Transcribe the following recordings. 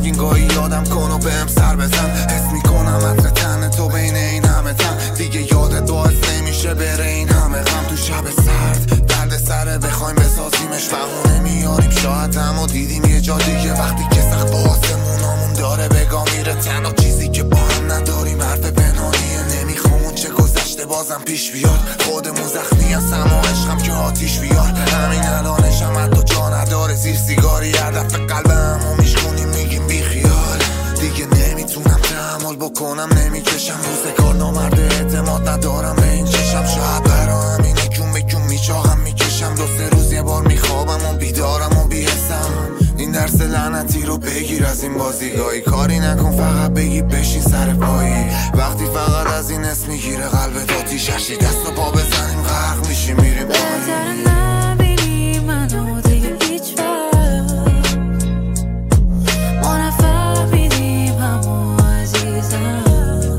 غمگین گاهی یادم کن و بهم سر بزن. حس میکنم عطر تن تو بین این همه تن، دیگه یادت باعث نمیشه بره این همه غم. تو شب سرد درد سره بخوایم بسازیمش بهونه میاریم شاید، اما دیدیم یه جا دیگه وقتی که سقف آسمونامون داره بگا میره. تنها چیزی که با هم نداریم حرف پنهانیه، نمیخوام اون چه گذشته بازم پیش بیاد. خودمون زخمی هستم و عشقم که آتیش بیار. همین الانشم حتی جا نداره زیر سیگاری، هر دفعه قلبمو میشکنیم میگیم بی خیال. دیگه نمیتونم تحمل بکنم، نمیکشم روزگار نامرد، اعتماد ندارم به این چشم. شاید برا همینه جون به جون میچاهم میکشم، 2-3 روز یه بار میخوابم و بیدارم و بیهستم. این درس لعنتی رو بگیر از این بازیگاهی، کاری نکن فقط بگی بشین سر پایی. وقتی فقط از این اسم میگیره قلبت آتیش هشتی، دست و پا بزنیم غرق میشیم میریم پایین. نبینی منو دیگه هیچ وقت، ما نفهمیدیم همو عزیزم.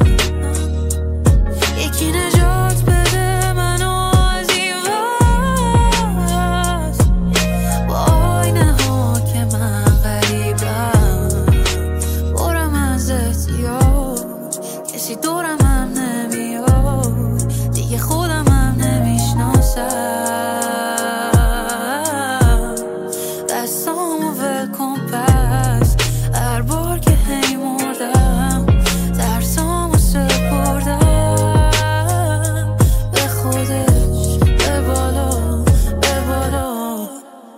یکی نجات بده منو از این وقت، با آینه ها که من غریبم. برم از احتیاج کسی دورم هم نمیاد، دیگه خودم هم نمیشناسم. دستامو ول کن پس، هر بار که هی مردم ترسامو سپردم به خودش، به بالا به بالا.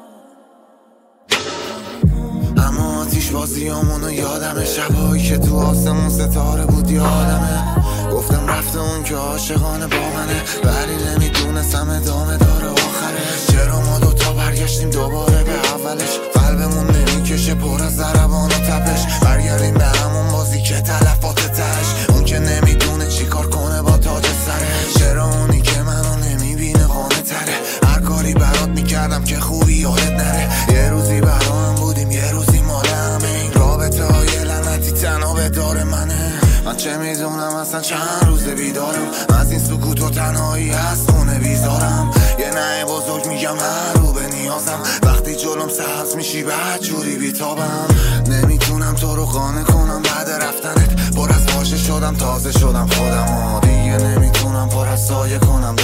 اما آتیش بازیامونو یادمه، شبایی که تو آسمون ستاره بود یادمه. گفتم رفته اون که عاشقانه با منه، ولی نمیدونستم ادامه داره آخرش. چرا ما دوتا برگشتیم دوباره به اولش، قلبمون نمیکشه پر از ضربان و تپش. برگردیم به همون بازی که تلفات تش، اون که نمیدونه چی کار کنه با تاج سرش. چرا اونی که منو نمیبینه قانه تره، هر کاری برات میکردم که خوبی یادت نره. یه روزی برا هم بودیم یه روزی مال همه، این رابطه های لعنتی تنها به دار منه. من چه میدونم اصلا چند روز بیدارم، از این سکوت و تنهایی از خونه بیزارم. یه نه بزرگ میگم هر رو به نیازم، وقتی جلوم سبز میشی بعد جوری بیتابم. نمیتونم تو رو قانع کنم بعد رفتنت، پر از واژه شدم تازه شدم خودم، دیگه نمیتونم پر از سایه کنم